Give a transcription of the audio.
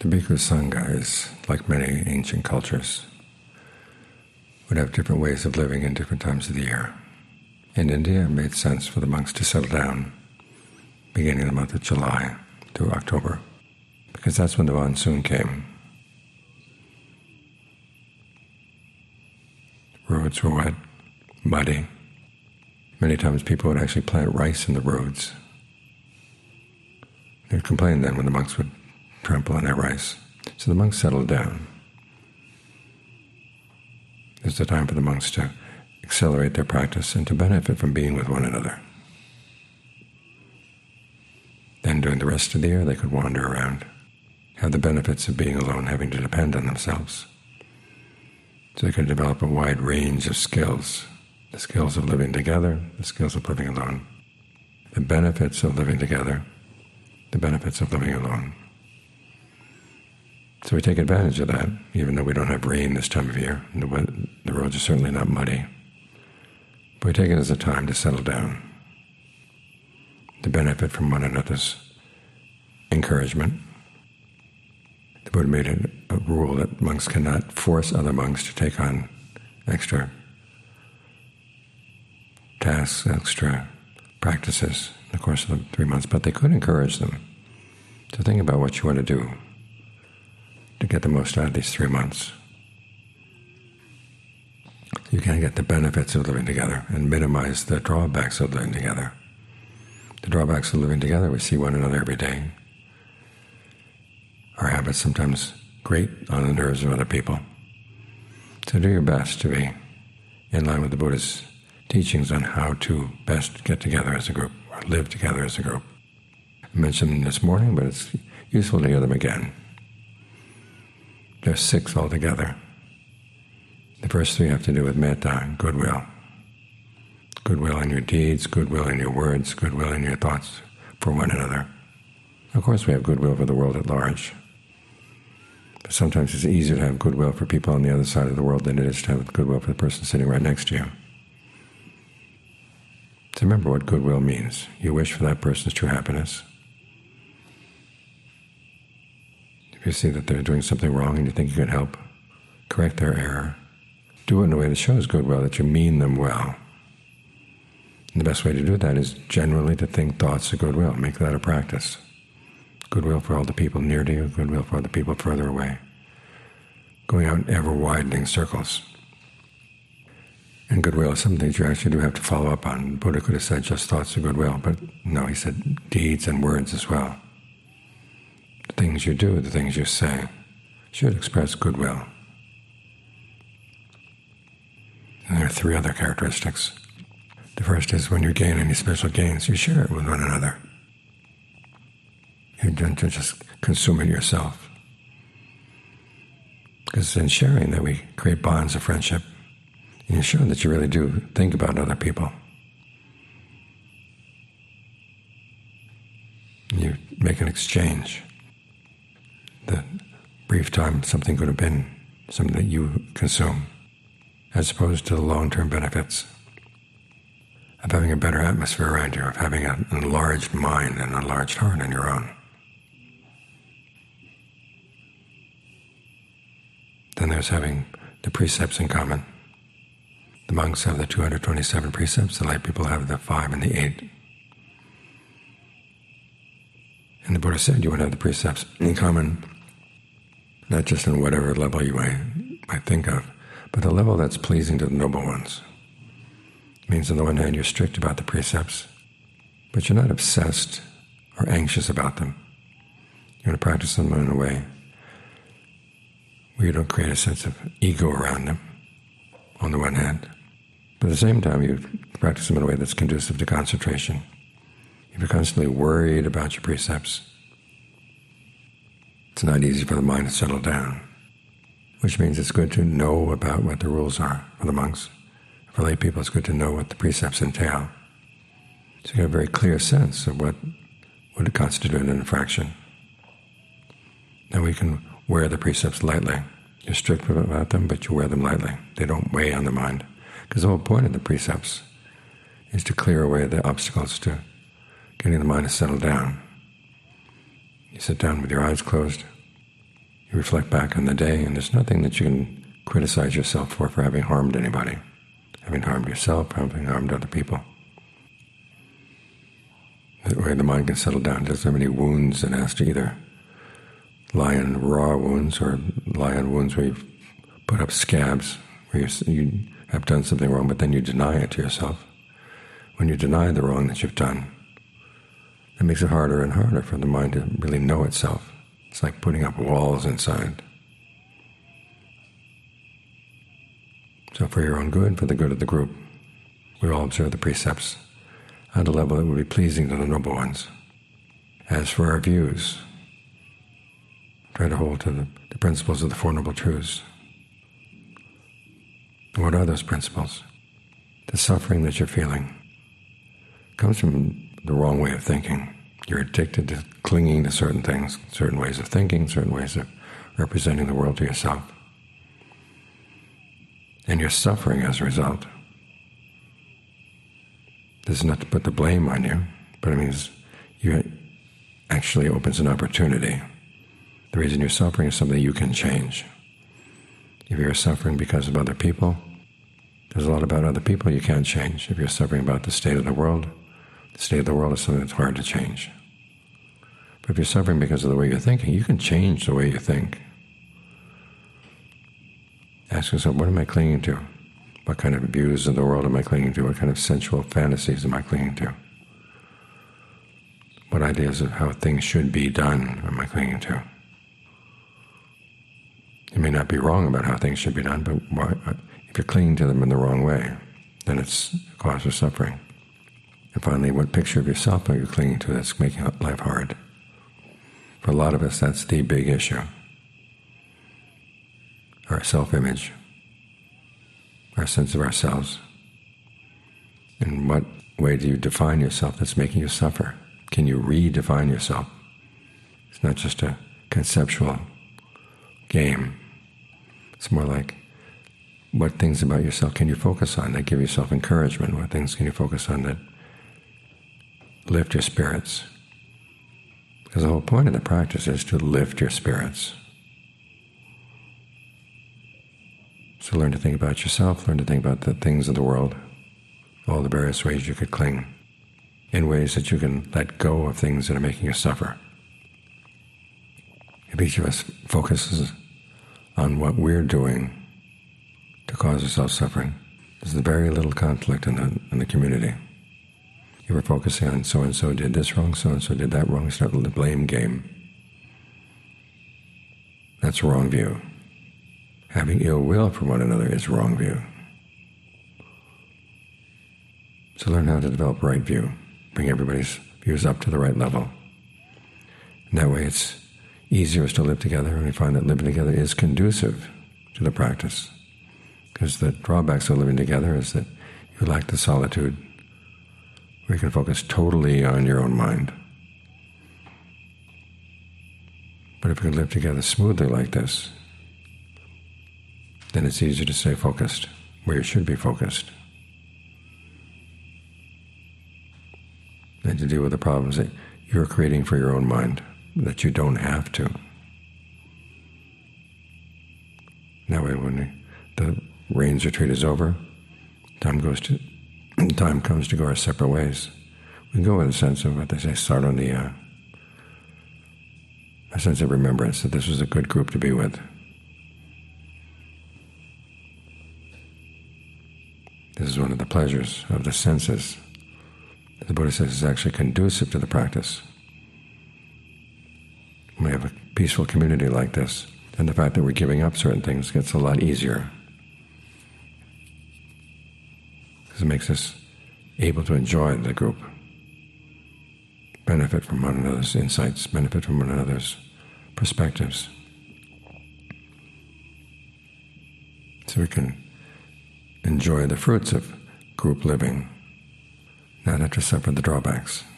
The Bhikkhu Sangha is, like many ancient cultures, would have different ways of living in different times of the year. In India, it made sense for the monks to settle down beginning of the month of July to October, because that's when the monsoon came. Roads were wet, muddy. Many times people would actually plant rice in the roads. They would complain then when the monks would trample on their rice. So the monks settled down. It's the time for the monks to accelerate their practice and to benefit from being with one another. Then during the rest of the year they could wander around, have the benefits of being alone, having to depend on themselves. So they could develop a wide range of skills, the skills of living together, the skills of living alone, the benefits of living together, the benefits of living alone. So we take advantage of that, even though we don't have rain this time of year, and the roads are certainly not muddy. But we take it as a time to settle down, to benefit from one another's encouragement. The Buddha made it a rule that monks cannot force other monks to take on extra tasks, extra practices in the course of the 3 months, but they could encourage them to think about what you want to do to get the most out of these 3 months. You can get the benefits of living together and minimize the drawbacks of living together. The drawbacks of living together, we see one another every day. Our habits sometimes grate on the nerves of other people. So do your best to be in line with the Buddha's teachings on how to best get together as a group, or live together as a group. I mentioned them this morning, but it's useful to hear them again. There's 6 altogether. The first 3 have to do with metta, goodwill. Goodwill in your deeds, goodwill in your words, goodwill in your thoughts for one another. Of course we have goodwill for the world at large. But sometimes it's easier to have goodwill for people on the other side of the world than it is to have goodwill for the person sitting right next to you. So remember what goodwill means. You wish for that person's true happiness. If you see that they're doing something wrong and you think you can help, correct their error. Do it in a way that shows goodwill, that you mean them well. And the best way to do that is generally to think thoughts of goodwill. Make that a practice. Goodwill for all the people near to you, goodwill for all the people further away. Going out in ever-widening circles. And goodwill is something that you actually do have to follow up on. Buddha could have said just thoughts of goodwill, but no, he said deeds and words as well. The things you do, the things you say, should express goodwill. And there are 3 other characteristics. The first is when you gain any special gains, you share it with one another. You don't just consume it yourself. Because it's in sharing that we create bonds of friendship. And you show that you really do think about other people. You make an exchange. The brief time something could have been something that you consume, as opposed to the long-term benefits of having a better atmosphere around you, of having an enlarged mind and an enlarged heart on your own. Then there's having the precepts in common. The monks have the 227 precepts, the lay people have the 5 and the 8. And the Buddha said you would have the precepts in common, not just on whatever level you might think of, but the level that's pleasing to the noble ones. It means on the one hand you're strict about the precepts, but you're not obsessed or anxious about them. You want to practice them in a way where you don't create a sense of ego around them, on the one hand. But at the same time, you practice them in a way that's conducive to concentration. If you're constantly worried about your precepts, it's not easy for the mind to settle down, which means it's good to know about what the rules are for the monks. For lay people, it's good to know what the precepts entail. So you have a very clear sense of what would constitute an infraction. Then we can wear the precepts lightly. You're strict about them, but you wear them lightly. They don't weigh on the mind. Because the whole point of the precepts is to clear away the obstacles to getting the mind to settle down. You sit down with your eyes closed, You reflect back on the day, and there's nothing that you can criticize yourself for having harmed anybody, having harmed yourself, having harmed other people. That way the mind can settle down. It doesn't have any wounds and has to either lie in raw wounds or lie on wounds where you've put up scabs, where you have done something wrong, but then you deny it to yourself. When you deny the wrong that you've done, it makes it harder and harder for the mind to really know itself. It's like putting up walls inside. So for your own good, for the good of the group, we all observe the precepts at a level that would be pleasing to the noble ones. As for our views, try to hold to the principles of the Four Noble Truths. What are those principles? The suffering that you're feeling comes from the wrong way of thinking. You're addicted to clinging to certain things, certain ways of thinking, certain ways of representing the world to yourself. And you're suffering as a result. This is not to put the blame on you, but it means you actually opens an opportunity. The reason you're suffering is something you can change. If you're suffering because of other people, there's a lot about other people you can't change. If you're suffering about the state of the world is something that's hard to change. But if you're suffering because of the way you're thinking, you can change the way you think. Ask yourself, what am I clinging to? What kind of views of the world am I clinging to? What kind of sensual fantasies am I clinging to? What ideas of how things should be done am I clinging to? You may not be wrong about how things should be done, but if you're clinging to them in the wrong way, then it's a cause of suffering. And finally, what picture of yourself are you clinging to that's making life hard? For a lot of us, that's the big issue. Our self-image, our sense of ourselves. In what way do you define yourself that's making you suffer? Can you redefine yourself? It's not just a conceptual game. It's more like, what things about yourself can you focus on that give yourself encouragement? What things can you focus on that lift your spirits? Because the whole point of the practice is to lift your spirits. So learn to think about yourself, learn to think about the things of the world, all the various ways you could cling, in ways that you can let go of things that are making you suffer. If each of us focuses on what we're doing to cause ourselves suffering, there's very little conflict in the community. You were focusing on so-and-so did this wrong, so-and-so did that wrong, start the blame game. That's a wrong view. Having ill will for one another is a wrong view. So learn how to develop right view, bring everybody's views up to the right level. And that way it's easier to live together, and we find that living together is conducive to the practice. Because the drawbacks of living together is that you lack the solitude where you can focus totally on your own mind. But if we can live together smoothly like this, then it's easier to stay focused where you should be focused, and to deal with the problems that you're creating for your own mind, that you don't have to. That way, when the rains retreat is over, time comes to go our separate ways. We can go with a sense of what they say, start on a sense of remembrance that this was a good group to be with. This is one of the pleasures of the senses. The Buddha says is actually conducive to the practice. When we have a peaceful community like this, then the fact that we're giving up certain things gets a lot easier. Because it makes us able to enjoy the group, benefit from one another's insights, benefit from one another's perspectives. So we can enjoy the fruits of group living, not have to suffer the drawbacks.